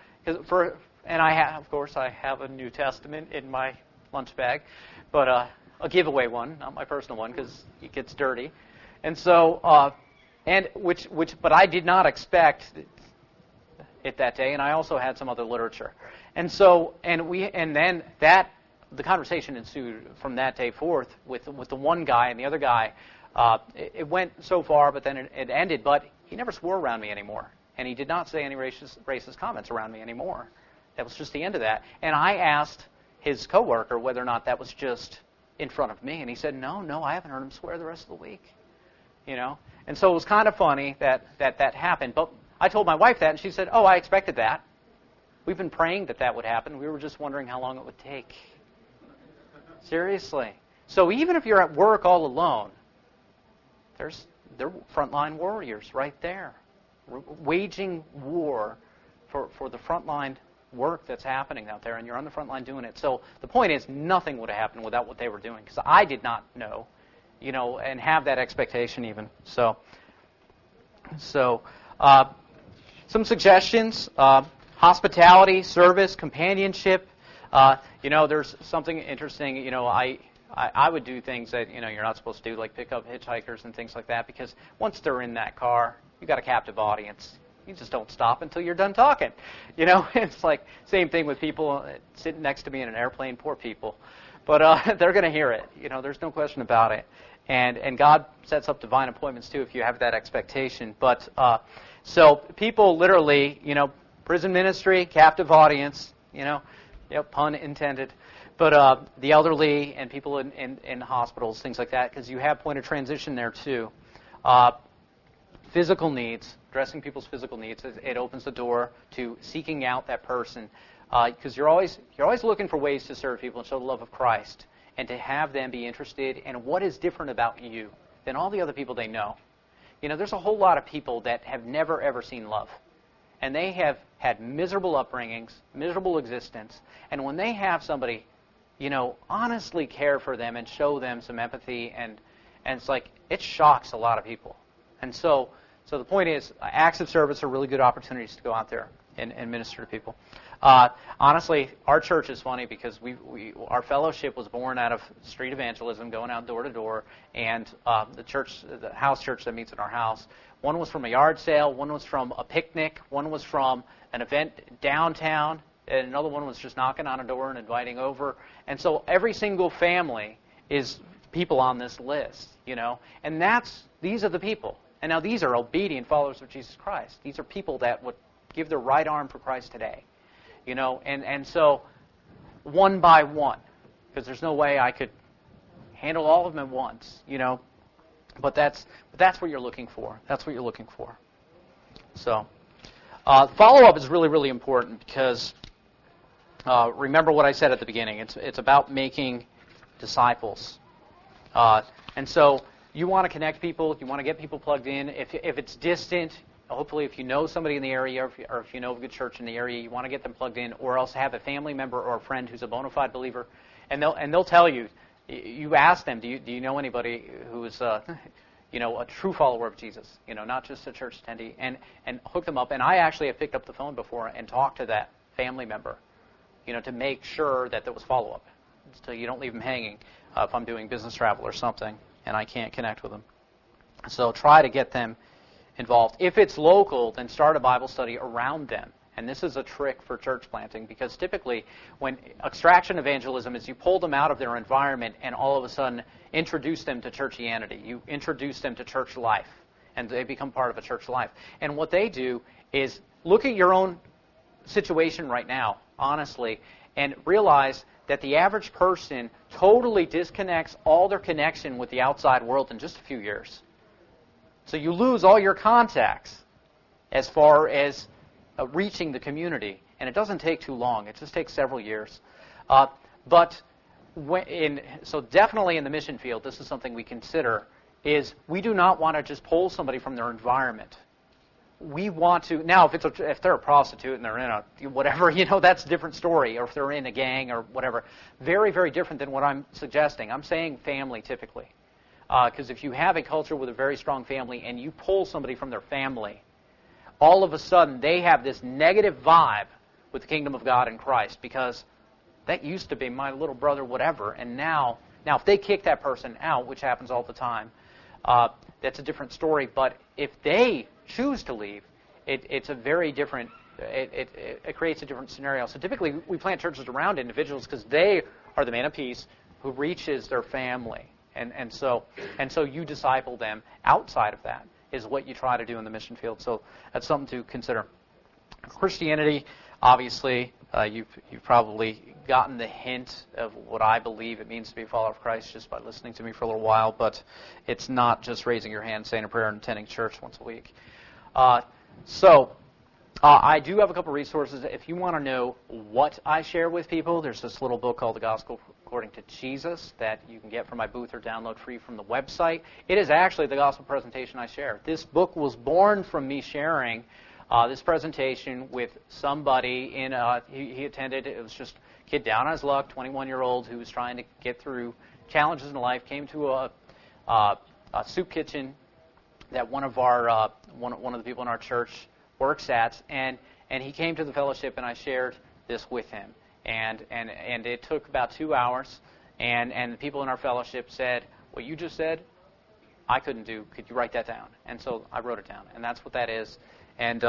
and I have a New Testament in my lunch bag, but a giveaway one, not my personal one, because it gets dirty. And so, but I did not expect it that day, and I also had some other literature. And so, then the conversation ensued from that day forth with the one guy and the other guy. It went so far, but then it ended. But he never swore around me anymore, and he did not say any racist comments around me anymore. That was just the end of that. And I asked his coworker whether or not that was just in front of me, and he said, "No, I haven't heard him swear the rest of the week." And so it was kind of funny that happened. But I told my wife that, and she said, "Oh, I expected that. We've been praying that would happen. We were just wondering how long it would take." Seriously. So even if you're at work all alone, they're frontline warriors right there, waging war for the frontline work that's happening out there, and you're on the front line doing it. So the point is, nothing would have happened without what they were doing, because I did not know, and have that expectation even. So some suggestions: hospitality, service, companionship. There's something interesting. I would do things that you're not supposed to do, like pick up hitchhikers and things like that, because once they're in that car, you've got a captive audience. You just don't stop until you're done talking. It's like same thing with people sitting next to me in an airplane. Poor people, but they're going to hear it. There's no question about it. And God sets up divine appointments too if you have that expectation. But so people literally, prison ministry, captive audience. Pun intended. But the elderly and people in hospitals, things like that, because you have point of transition there too. Physical needs, addressing people's physical needs, it opens the door to seeking out that person, because you're always looking for ways to serve people and show the love of Christ, and to have them be interested in what is different about you than all the other people they know. There's a whole lot of people that have never ever seen love, and they have had miserable upbringings, miserable existence, and when they have somebody, honestly care for them and show them some empathy, and it's like it shocks a lot of people. And so the point is, acts of service are really good opportunities to go out there and minister to people. Honestly, our church is funny because our fellowship was born out of street evangelism, going out door to door, and the house church that meets in our house. One was from a yard sale, one was from a picnic, one was from an event downtown, and another one was just knocking on a door and inviting over. And so every single family is people on this list, and these are the people. And now these are obedient followers of Jesus Christ. These are people that would give their right arm for Christ today. And so one by one, because there's no way I could handle all of them at once, But that's what you're looking for. That's what you're looking for. So follow-up is really, really important, because remember what I said at the beginning. It's about making disciples. And so you want to connect people. You want to get people plugged in. If it's distant, hopefully if you know somebody in the area, or if you know of a good church in the area, you want to get them plugged in, or else have a family member or a friend who's a bona fide believer, and they'll tell you. You ask them, do you know anybody who is a true follower of Jesus? Not just a church attendee, and hook them up. And I actually have picked up the phone before and talked to that family member, to make sure that there was follow-up, so you don't leave them hanging if I'm doing business travel or something and I can't connect with them. So try to get them involved. If it's local, then start a Bible study around them. And this is a trick for church planting, because typically when extraction evangelism is you pull them out of their environment and all of a sudden introduce them to churchianity. You introduce them to church life, and they become part of a church life. And what they do is look at your own situation right now, honestly, and realize that the average person totally disconnects all their connection with the outside world in just a few years. So you lose all your contacts as far as reaching the community, and it doesn't take too long. It just takes several years. So definitely in the mission field, this is something we consider, is we do not want to just pull somebody from their environment. We want to, now if they're a prostitute and they're in a whatever, that's a different story, or if they're in a gang or whatever. Very, very different than what I'm suggesting. I'm saying family typically. Because if you have a culture with a very strong family and you pull somebody from their family, all of a sudden they have this negative vibe with the kingdom of God and Christ, because that used to be my little brother whatever, and now Now, if they kick that person out, which happens all the time, that's a different story. But if they choose to leave, it's a very different. It creates a different scenario. So typically, we plant churches around individuals because they are the man of peace who reaches their family, and so you disciple them outside of that is what you try to do in the mission field. So that's something to consider. Christianity, obviously, you've probably gotten the hint of what I believe it means to be a follower of Christ just by listening to me for a little while, but it's not just raising your hand, saying a prayer, and attending church once a week. I do have a couple resources. If you want to know what I share with people, there's this little book called The Gospel According to Jesus that you can get from my booth or download free from the website. It is actually the gospel presentation I share. This book was born from me sharing this presentation with somebody he attended. It was just a kid down on his luck, 21-year-old, who was trying to get through challenges in life, came to a soup kitchen that one of the people in our church works at, and he came to the fellowship, and I shared this with him. And it took about 2 hours, and the people in our fellowship said, what you just said, I couldn't do. Could you write that down? And so I wrote it down, and that's what that is. And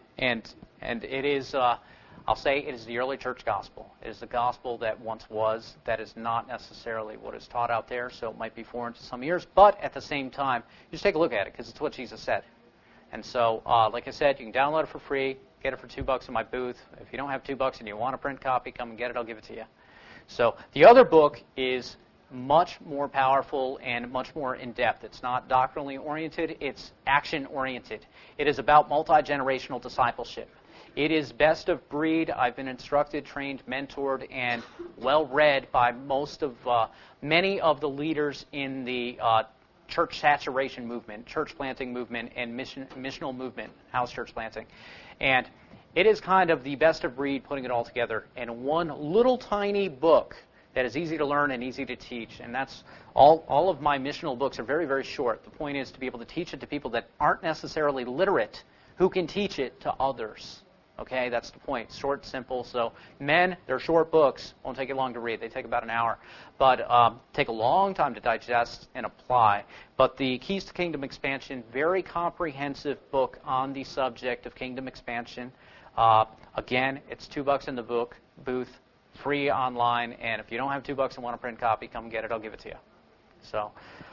it is, I'll say, it is the early church gospel. It is the gospel that once was. That is not necessarily what is taught out there, so it might be foreign to some ears. But at the same time, just take a look at it, because it's what Jesus said. And so, like I said, you can download it for free, get it for $2 in my booth. If you don't have $2 and you want a print copy, come and get it. I'll give it to you. So the other book is much more powerful and much more in-depth. It's not doctrinally oriented. It's action-oriented. It is about multi-generational discipleship. It is best of breed. I've been instructed, trained, mentored, and well-read by many of the leaders in the church saturation movement, church planting movement, and missional movement, house church planting. And it is kind of the best of breed, putting it all together in one little tiny book that is easy to learn and easy to teach. And that's all of my missional books are very, very short. The point is to be able to teach it to people that aren't necessarily literate, who can teach it to others. Okay, that's the point. Short, simple. So men, they're short books. Won't take you long to read. They take about an hour. But take a long time to digest and apply. But the Keys to Kingdom Expansion, very comprehensive book on the subject of kingdom expansion. Again, it's $2 in the booth, free online. And if you don't have $2 and want a print copy, come get it. I'll give it to you. So,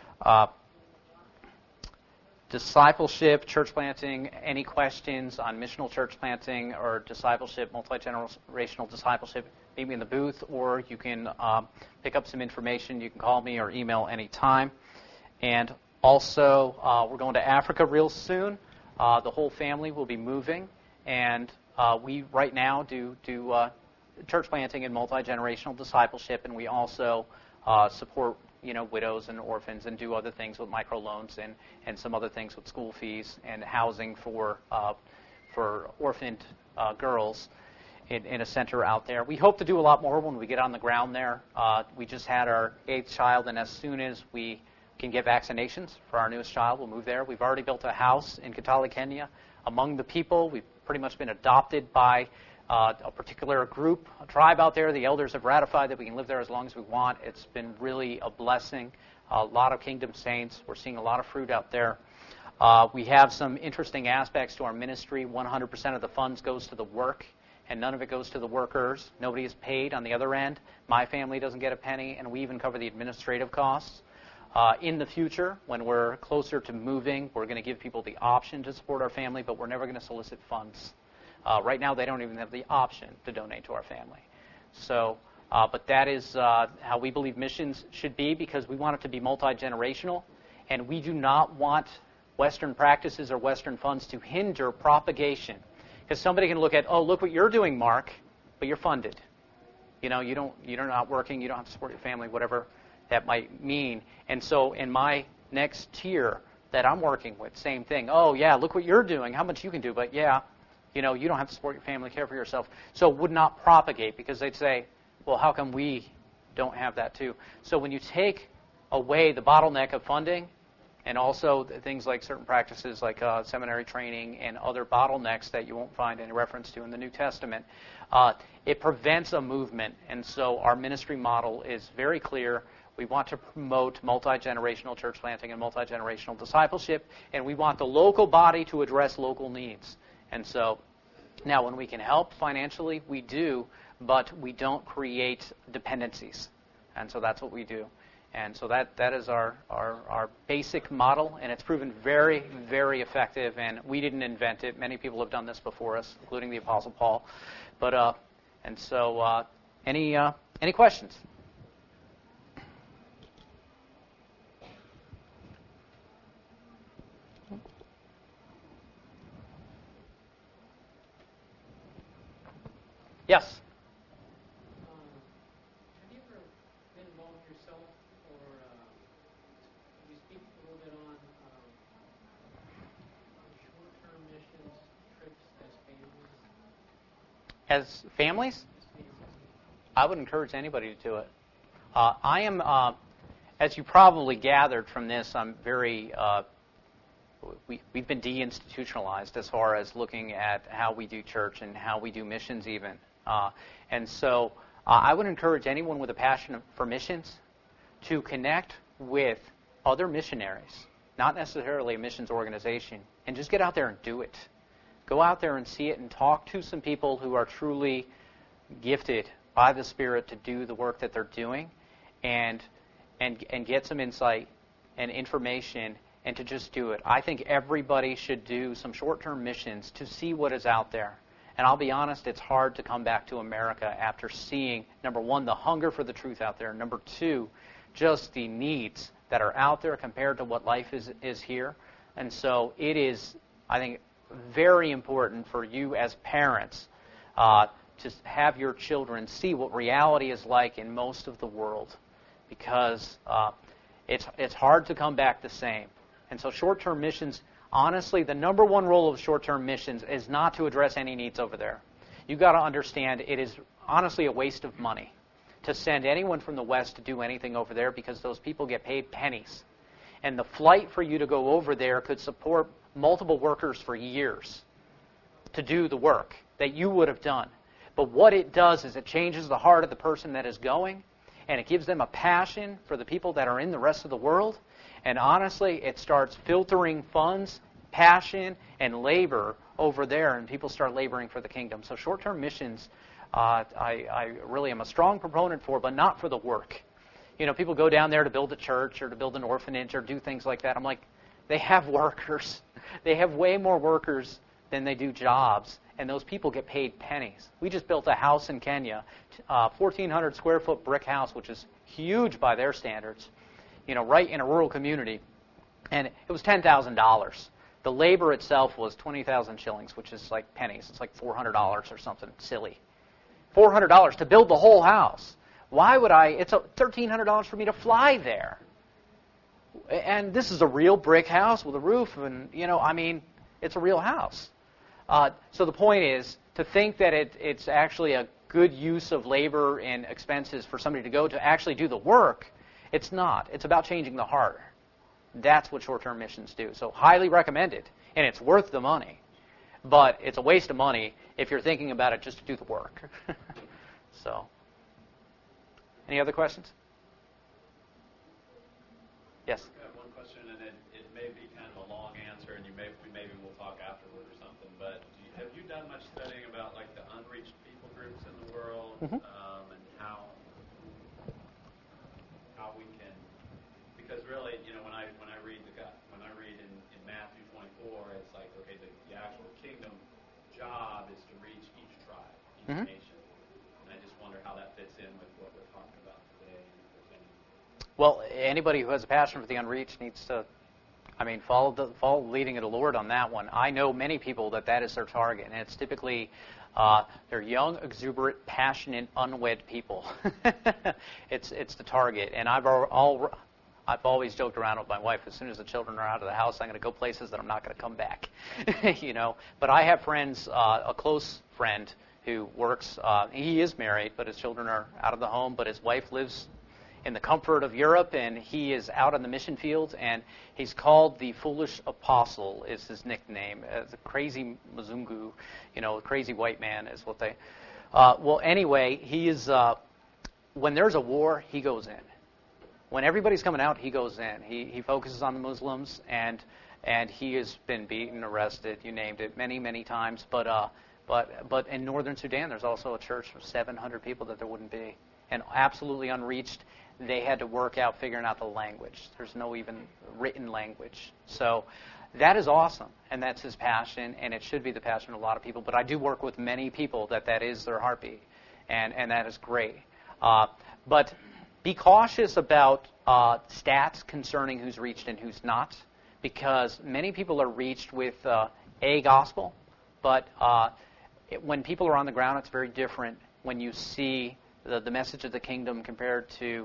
discipleship, church planting, any questions on missional church planting or discipleship, multi-generational discipleship, meet me in the booth, or you can pick up some information. You can call me or email anytime. And also, we're going to Africa real soon. The whole family will be moving, and we right now do church planting and multi-generational discipleship, and we also support widows and orphans, and do other things with microloans and some other things with school fees and housing for orphaned girls in a center out there. We hope to do a lot more when we get on the ground there. We just had our 8th child, and as soon as we can get vaccinations for our newest child, we'll move there. We've already built a house in Kitale, Kenya. Among the people, we've pretty much been adopted by a particular group, a tribe out there. The elders have ratified that we can live there as long as we want. It's been really a blessing. A lot of Kingdom Saints. We're seeing a lot of fruit out there. We have some interesting aspects to our ministry. 100% of the funds goes to the work, and none of it goes to the workers. Nobody is paid on the other end. My family doesn't get a penny, and we even cover the administrative costs. In the future, when we're closer to moving, we're going to give people the option to support our family, but we're never going to solicit funds. Right now, they don't even have the option to donate to our family. So, but that is how we believe missions should be, because we want it to be multi-generational, and we do not want Western practices or Western funds to hinder propagation. Because somebody can look at, oh, look what you're doing, Mark, but you're funded. You're not working, you don't have to support your family, whatever that might mean. And so, in my next tier that I'm working with, same thing. Oh, yeah, look what you're doing, how much you can do, but yeah. You don't have to support your family, care for yourself. So it would not propagate, because they'd say, well, how come we don't have that too? So when you take away the bottleneck of funding, and also things like certain practices like seminary training and other bottlenecks that you won't find any reference to in the New Testament, it prevents a movement. And so our ministry model is very clear. We want to promote multi-generational church planting and multi-generational discipleship, and we want the local body to address local needs. And so, now when we can help financially, we do, but we don't create dependencies. And so that's what we do. And so that is our basic model, and it's proven very, very effective, and we didn't invent it. Many people have done this before us, including the Apostle Paul. But any questions? Yes. Have you ever been involved yourself, or could you speak a little bit on short-term missions trips as families? As families? I would encourage anybody to do it. I am, as you probably gathered from this, I'm very, we've been deinstitutionalized as far as looking at how we do church and how we do missions even. And so I would encourage anyone with a passion for missions to connect with other missionaries, not necessarily a missions organization, and just get out there and do it. Go out there and see it and talk to some people who are truly gifted by the Spirit to do the work that they're doing, and get some insight and information and to just do it. I think everybody should do some short-term missions to see what is out there. And I'll be honest, it's hard to come back to America after seeing, number one, the hunger for the truth out there. Number two, just the needs that are out there compared to what life is here. And so it is, I think, very important for you as parents to have your children see what reality is like in most of the world, because it's hard to come back the same. And so short-term missions, honestly, the number one role of short-term missions is not to address any needs over there. You've got to understand it is honestly a waste of money to send anyone from the West to do anything over there, because those people get paid pennies. And the flight for you to go over there could support multiple workers for years to do the work that you would have done. But what it does is it changes the heart of the person that is going, and it gives them a passion for the people that are in the rest of the world. And honestly, it starts filtering funds, passion, and labor over there, and people start laboring for the kingdom. So short-term missions, I really am a strong proponent for, but not for the work. You know, people go down there to build a church or to build an orphanage or do things like that. I'm like, they have workers. They have way more workers than they do jobs, and those people get paid pennies. We just built a house in Kenya, 1,400 square foot brick house, which is huge by their standards, you know, right in a rural community, and it was $10,000. The labor itself was 20,000 shillings, which is like pennies. It's like $400 or something silly. $400 to build the whole house. Why would I? It's $1,300 for me to fly there. And this is a real brick house with a roof, and, you know, I mean, it's a real house. So the point is to think that it's actually a good use of labor and expenses for somebody to go to actually do the work. It's not. It's about changing the heart. That's what short-term missions do. So highly recommended, and it's worth the money. But it's a waste of money if you're thinking about it just to do the work. So, any other questions? Yes? I have one question, and it may be kind of a long answer, and maybe we'll talk afterward or something, but have you done much studying about like the unreached people groups in the world, and how we can, because really, you know, when I read in Matthew 24, it's like, okay, the actual kingdom job is to reach each tribe, each nation, and I just wonder how that fits in with what we're talking about today. And if there's any. Well, anybody who has a passion for the unreached needs to, follow the leading of the Lord on that one. I know many people that is their target, and it's typically they're young, exuberant, passionate, unwed people. It's the target, and I've always joked around with my wife. As soon as the children are out of the house, I'm going to go places that I'm not going to come back. You know, but I have friends, a close friend who works. He is married, but his children are out of the home. But his wife lives in the comfort of Europe, and he is out on the mission field, and he's called the Foolish Apostle is his nickname. The crazy Mzungu, you know, crazy white man is what they. Well, anyway, he is. When there's a war, he goes in. When everybody's coming out, he goes in. He focuses on the Muslims, and he has been beaten, arrested, you named it, many, many times. But in northern Sudan, there's also a church of 700 people that there wouldn't be, and absolutely unreached. They had to work out figuring out the language. There's no even written language. So that is awesome, and that's his passion, and it should be the passion of a lot of people. But I do work with many people that is their heartbeat, and that is great. But be cautious about stats concerning who's reached and who's not, because many people are reached with a gospel, but when people are on the ground, it's very different when you see the message of the kingdom compared to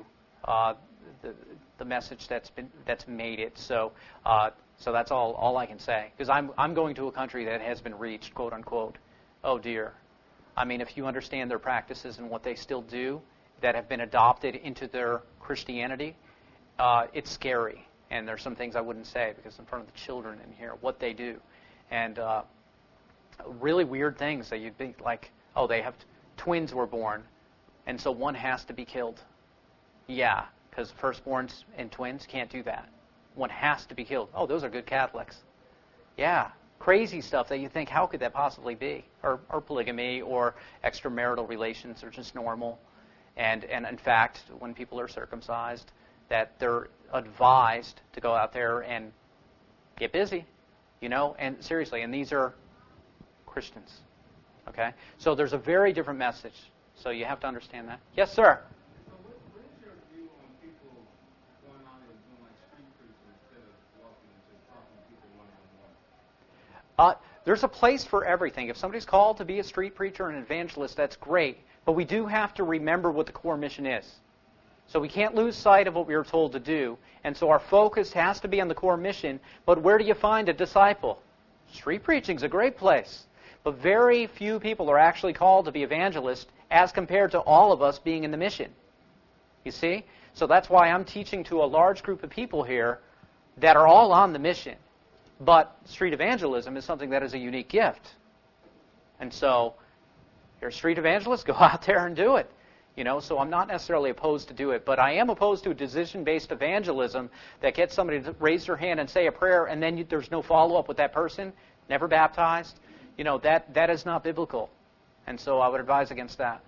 the message that's made it. So that's all I can say, because I'm going to a country that has been reached, quote unquote. Oh dear. I mean, if you understand their practices and what they still do that have been adopted into their Christianity, it's scary. And there's some things I wouldn't say because in front of the children in here, what they do. And really weird things that you'd think like, oh, they have twins were born, and so one has to be killed. Yeah, because firstborns and twins can't do that. One has to be killed. Oh, those are good Catholics. Yeah, crazy stuff that you think, how could that possibly be? Or polygamy or extramarital relations are just normal. And in fact, when people are circumcised, that they're advised to go out there and get busy, and seriously, and these are Christians, okay? So there's a very different message, so you have to understand that. Yes, sir? So what is your view on people going out and doing like street preaching instead of walking and just talking to people one-on-one? There's a place for everything. If somebody's called to be a street preacher or an evangelist, that's great, but we do have to remember what the core mission is. So we can't lose sight of what we were told to do. And so our focus has to be on the core mission. But where do you find a disciple? Street preaching is a great place. But very few people are actually called to be evangelists as compared to all of us being in the mission. You see? So that's why I'm teaching to a large group of people here that are all on the mission. But street evangelism is something that is a unique gift. And so, you're a street evangelist, go out there and do it. So I'm not necessarily opposed to do it, but I am opposed to a decision-based evangelism that gets somebody to raise their hand and say a prayer, and then there's no follow-up with that person, never baptized. That is not biblical. And so I would advise against that.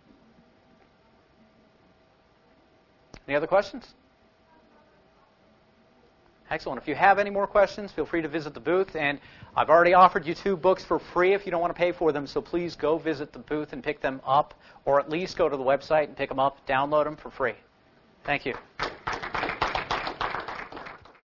Any other questions? Excellent. If you have any more questions, feel free to visit the booth. And I've already offered you 2 books for free if you don't want to pay for them, so please go visit the booth and pick them up, or at least go to the website and pick them up, download them for free. Thank you.